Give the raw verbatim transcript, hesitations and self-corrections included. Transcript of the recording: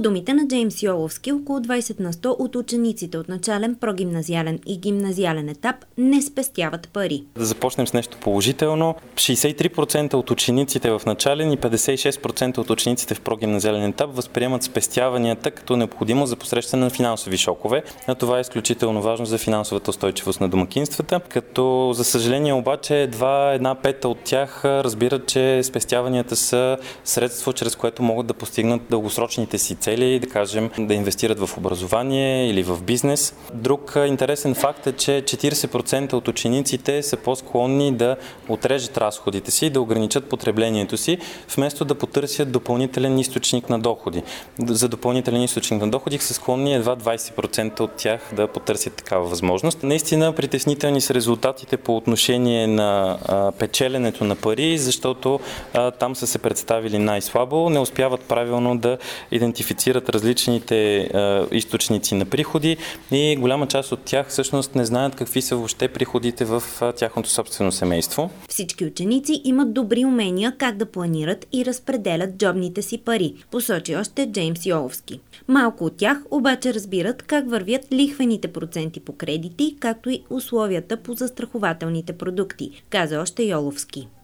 По думите на Джеймс Йоловски, около двайсет на сто от учениците от начален, прогимназиален и гимназиален етап не спестяват пари. Да започнем с нещо положително. шейсет и три процента от учениците в начален и петдесет и шест процента от учениците в прогимназиален етап възприемат спестяванията като необходимо за посрещане на финансови шокове. А това е изключително важно за финансовата устойчивост на домакинствата, като за съжаление обаче едва една пета от тях разбират, че спестяванията са средство, чрез което могат да постигнат дългосрочните си цели, да кажем да инвестират в образование или в бизнес. Друг интересен факт е, че четирийсет процента от учениците са по-склонни да отрежат разходите си, да ограничат потреблението си, вместо да потърсят допълнителен източник на доходи. За допълнителен източник на доходи са склонни едва двайсет процента от тях да потърсят такава възможност. Наистина притеснителни са резултатите по отношение на а, печеленето на пари, защото а, там са се представили най-слабо, не успяват правилно да идентифицират различните а, източници на приходи и голяма част от тях всъщност не знаят какви са въобще приходите в а, тяхното собствено семейство. Всички ученици имат добри умения как да планират и разпределят джобните си пари, посочи още Джеймс Йоловски. Малко от тях обаче разбират как вървят лихвените проценти по кредити, както и условията по застрахователните продукти, каза още Йоловски.